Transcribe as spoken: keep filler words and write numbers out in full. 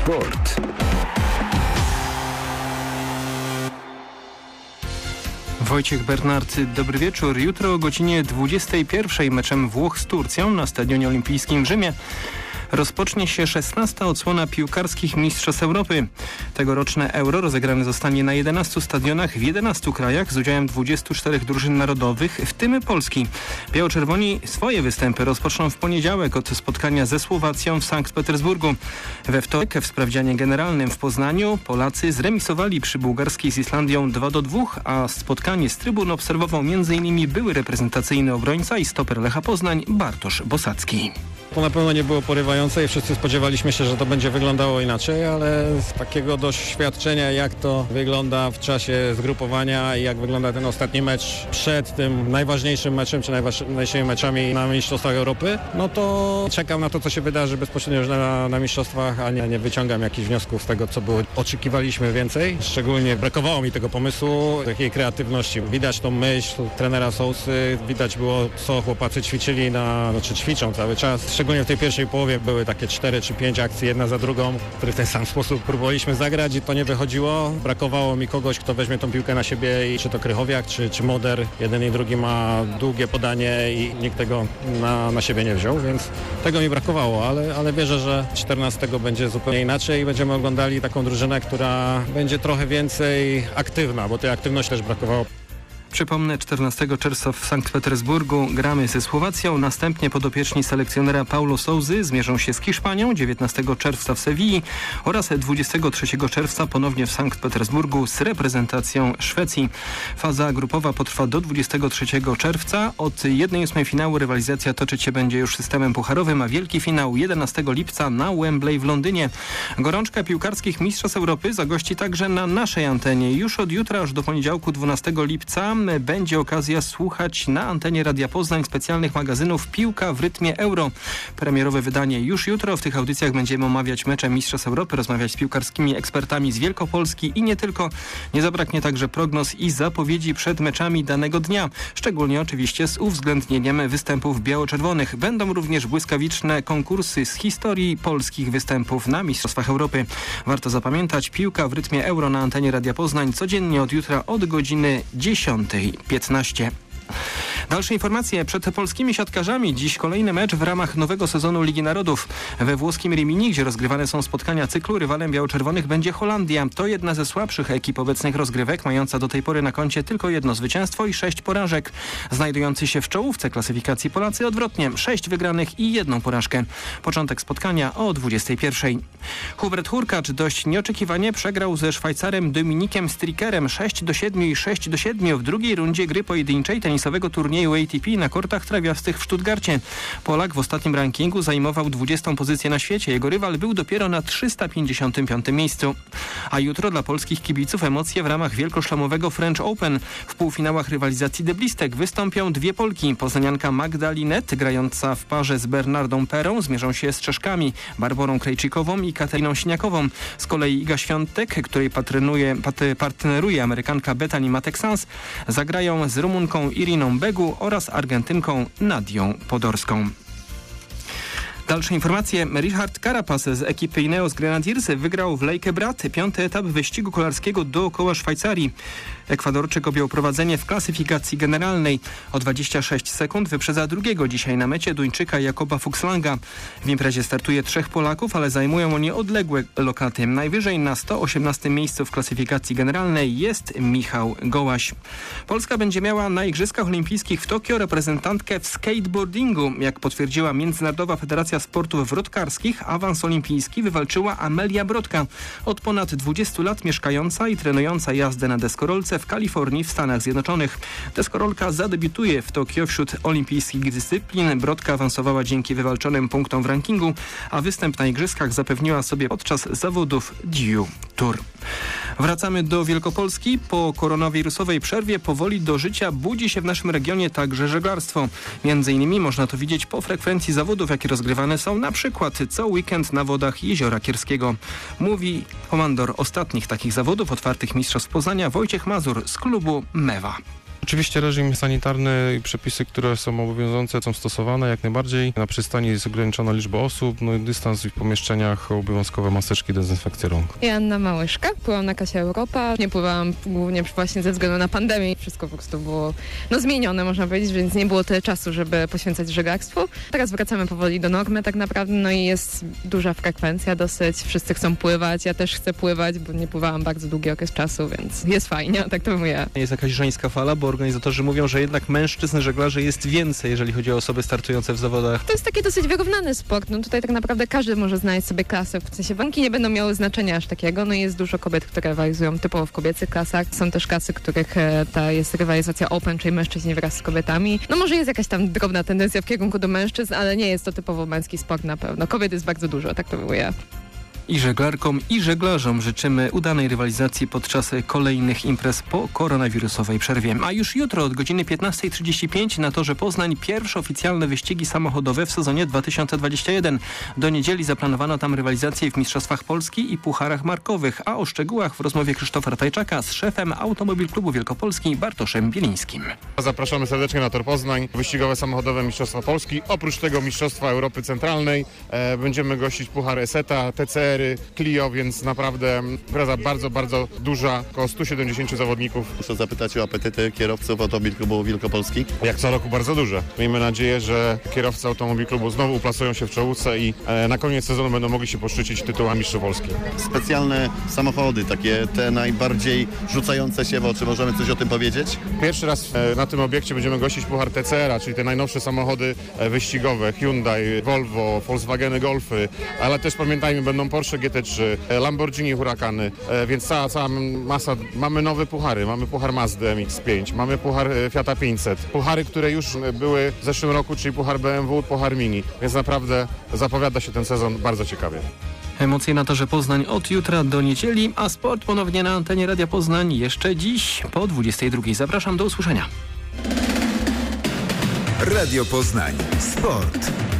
Sport. Wojciech Bernard, dobry wieczór. Jutro o godzinie dwudziestej pierwszej meczem Włoch z Turcją na Stadionie Olimpijskim w Rzymie rozpocznie się szesnasta odsłona piłkarskich Mistrzostw Europy. Tegoroczne Euro rozegrane zostanie na jedenastu stadionach w jedenastu krajach z udziałem dwudziestu czterech drużyn narodowych, w tym Polski. Biało-czerwoni swoje występy rozpoczną w poniedziałek od spotkania ze Słowacją w Sankt Petersburgu. We wtorek w sprawdzianie generalnym w Poznaniu Polacy zremisowali przy bułgarskiej z Islandią dwa do dwóch, a spotkanie z trybun obserwował m.in. były reprezentacyjny obrońca i stoper Lecha Poznań Bartosz Bosacki. To na pewno nie było porywające i wszyscy spodziewaliśmy się, że to będzie wyglądało inaczej, ale z takiego doświadczenia, jak to wygląda w czasie zgrupowania i jak wygląda ten ostatni mecz przed tym najważniejszym meczem, czy najważniejszymi meczami na Mistrzostwach Europy, no to czekam na to, co się wydarzy bezpośrednio już na, na Mistrzostwach, a nie, nie wyciągam jakichś wniosków z tego, co było. Oczekiwaliśmy więcej, szczególnie brakowało mi tego pomysłu, takiej kreatywności. Widać tą myśl trenera Sousy, widać było, co chłopacy ćwiczyli, na, znaczy ćwiczą cały czas. Szczególnie w tej pierwszej połowie były takie cztery czy pięć akcji, jedna za drugą, które w ten sam sposób próbowaliśmy zagrać i to nie wychodziło. Brakowało mi kogoś, kto weźmie tą piłkę na siebie, i czy to Krychowiak, czy, czy Moder. Jeden i drugi ma długie podanie i nikt tego na, na siebie nie wziął, więc tego mi brakowało, ale, ale wierzę, że czternastego będzie zupełnie inaczej i będziemy oglądali taką drużynę, która będzie trochę więcej aktywna, bo tej aktywności też brakowało. Przypomnę, czternastego czerwca w Sankt Petersburgu gramy ze Słowacją, następnie podopieczni selekcjonera Paulo Sousy zmierzą się z Hiszpanią, dziewiętnastego czerwca w Sewilli oraz dwudziestego trzeciego czerwca ponownie w Sankt Petersburgu z reprezentacją Szwecji. Faza grupowa potrwa do dwudziestego trzeciego czerwca. Od jednej ósmej finału rywalizacja toczyć się będzie już systemem pucharowym, a wielki finał jedenastego lipca na Wembley w Londynie. Gorączka piłkarskich Mistrzostw Europy zagości także na naszej antenie. Już od jutra aż do poniedziałku dwunastego lipca będzie okazja słuchać na antenie Radia Poznań specjalnych magazynów Piłka w rytmie Euro. Premierowe wydanie już jutro. W tych audycjach będziemy omawiać mecze Mistrzostw Europy, rozmawiać z piłkarskimi ekspertami z Wielkopolski i nie tylko. Nie zabraknie także prognoz i zapowiedzi przed meczami danego dnia. Szczególnie oczywiście z uwzględnieniem występów biało-czerwonych. Będą również błyskawiczne konkursy z historii polskich występów na Mistrzostwach Europy. Warto zapamiętać, Piłka w rytmie Euro na antenie Radia Poznań codziennie od jutra od godziny dziesiątej piętnaście. Dalsze informacje przed polskimi siatkarzami. Dziś kolejny mecz w ramach nowego sezonu Ligi Narodów. We włoskim Rimini, gdzie rozgrywane są spotkania cyklu, rywalem biało-czerwonych będzie Holandia. To jedna ze słabszych ekip obecnych rozgrywek, mająca do tej pory na koncie tylko jedno zwycięstwo i sześć porażek. Znajdujący się w czołówce klasyfikacji Polacy odwrotnie, sześć wygranych i jedną porażkę. Początek spotkania o dwudziestej pierwszej. Hubert Hurkacz dość nieoczekiwanie przegrał ze Szwajcarem Dominikiem Strickerem sześć do siedmiu i sześć do siedmiu w drugiej rundzie gry pojedynczej tenisowego turnieju A T P na kortach trawiastych w Stuttgarcie. Polak w ostatnim rankingu zajmował dwudziestą pozycję na świecie. Jego rywal był dopiero na trzysta pięćdziesiątym piątym miejscu. A jutro dla polskich kibiców emocje w ramach wielkoszlemowego French Open. W półfinałach rywalizacji deblistek wystąpią dwie Polki. Poznanianka Magda Linette, grająca w parze z Bernardą Perą, zmierzą się z Czeszkami Barborą Krejczykową i Katariną Siniakową. Z kolei Iga Świątek, której patrenuje, pat, partneruje Amerykanka Bethany Mattek-Sands, zagrają z Rumunką Iriną Begu oraz Argentynką Nadią Podorską. Dalsze informacje. Richard Carapaz z ekipy Ineos Grenadiers wygrał w Lake Brat piąty etap wyścigu kolarskiego dookoła Szwajcarii. Ekwadorczyk objął prowadzenie w klasyfikacji generalnej. O dwadzieścia sześć sekund wyprzedza drugiego dzisiaj na mecie Duńczyka Jakoba Fuchslanga. W imprezie startuje trzech Polaków, ale zajmują oni odległe lokaty. Najwyżej na sto osiemnastym miejscu w klasyfikacji generalnej jest Michał Gołaś. Polska będzie miała na Igrzyskach Olimpijskich w Tokio reprezentantkę w skateboardingu. Jak potwierdziła Międzynarodowa Federacja Sportów Wrotkarskich, awans olimpijski wywalczyła Amelia Brodka. Od ponad dwudziestu lat mieszkająca i trenująca jazdę na deskorolce w Kalifornii w Stanach Zjednoczonych. Deskorolka zadebiutuje w Tokio wśród olimpijskich dyscyplin. Brodka awansowała dzięki wywalczonym punktom w rankingu, a występ na Igrzyskach zapewniła sobie podczas zawodów Dew Tour. Wracamy do Wielkopolski. Po koronawirusowej przerwie powoli do życia budzi się w naszym regionie także żeglarstwo. Między innymi można to widzieć po frekwencji zawodów, jakie rozgrywane są na przykład co weekend na wodach Jeziora Kierskiego. Mówi komandor ostatnich takich zawodów otwartych Mistrzostw Poznania Wojciech Mazur z klubu Mewa. Oczywiście reżim sanitarny i przepisy, które są obowiązujące, są stosowane jak najbardziej. Na przystani jest ograniczona liczba osób, no i dystans w pomieszczeniach, obowiązkowe maseczki, dezynfekcja rąk. Joanna Małyszka, pływam na Kasie Europa. Nie pływałam głównie właśnie ze względu na pandemię. Wszystko po prostu było no, zmienione, można powiedzieć, więc nie było tyle czasu, żeby poświęcać żeglarstwu. Teraz wracamy powoli do normy tak naprawdę, no i jest duża frekwencja dosyć. Wszyscy chcą pływać, ja też chcę pływać, bo nie pływałam bardzo długi okres czasu, więc jest fajnie, tak to mówię. Jest jakaś żeńska fala, bo organizatorzy mówią, że jednak mężczyzn żeglarzy jest więcej, jeżeli chodzi o osoby startujące w zawodach. To jest taki dosyć wyrównany sport. No tutaj tak naprawdę każdy może znaleźć sobie klasę. W sensie warunki nie będą miały znaczenia aż takiego. No i jest dużo kobiet, które rywalizują typowo w kobiecych klasach. Są też klasy, w których e, ta jest rywalizacja open, czyli mężczyźni wraz z kobietami. No może jest jakaś tam drobna tendencja w kierunku do mężczyzn, ale nie jest to typowo męski sport na pewno. Kobiet jest bardzo dużo, tak to mówię. I żeglarkom, i żeglarzom życzymy udanej rywalizacji podczas kolejnych imprez po koronawirusowej przerwie. A już jutro od godziny piętnasta trzydzieści pięć na torze Poznań pierwsze oficjalne wyścigi samochodowe w sezonie dwa tysiące dwudziestym pierwszym. Do niedzieli zaplanowano tam rywalizacje w Mistrzostwach Polski i Pucharach Markowych, a o szczegółach w rozmowie Krzysztofa Ratajczaka z szefem Automobil Klubu Wielkopolski Bartoszem Bielińskim. Zapraszamy serdecznie na tor Poznań, wyścigowe samochodowe Mistrzostwa Polski. Oprócz tego Mistrzostwa Europy Centralnej e, będziemy gościć Puchar Eseta, T C R, Clio, więc naprawdę impreza bardzo, bardzo duża, około stu siedemdziesięciu zawodników. Muszę zapytać o apetyty kierowców Automobil Klubu Wielkopolski. Jak co roku bardzo duże. Miejmy nadzieję, że kierowcy Automobil Klubu znowu uplasują się w czołówce i e, na koniec sezonu będą mogli się poszczycić tytułami mistrzów Polski. Specjalne samochody, takie te najbardziej rzucające się w oczy. Możemy coś o tym powiedzieć? Pierwszy raz e, na tym obiekcie będziemy gościć Puchar T C R, czyli te najnowsze samochody e, wyścigowe. Hyundai, Volvo, Volkswageny Golfy, ale też pamiętajmy, będą Porsche G T trzy, Lamborghini Huracany, e, więc cała, cała masa. Mamy nowe puchary, mamy puchar Mazdy M X pięć, mamy puchar e, Fiata pięćset, puchary, które już były w zeszłym roku, czyli puchar B M W, puchar Mini, więc naprawdę zapowiada się ten sezon bardzo ciekawie. Emocje na torze Poznań od jutra do niedzieli, a sport ponownie na antenie Radia Poznań jeszcze dziś po dwudziestej drugiej. Zapraszam, do usłyszenia. Radio Poznań. Sport.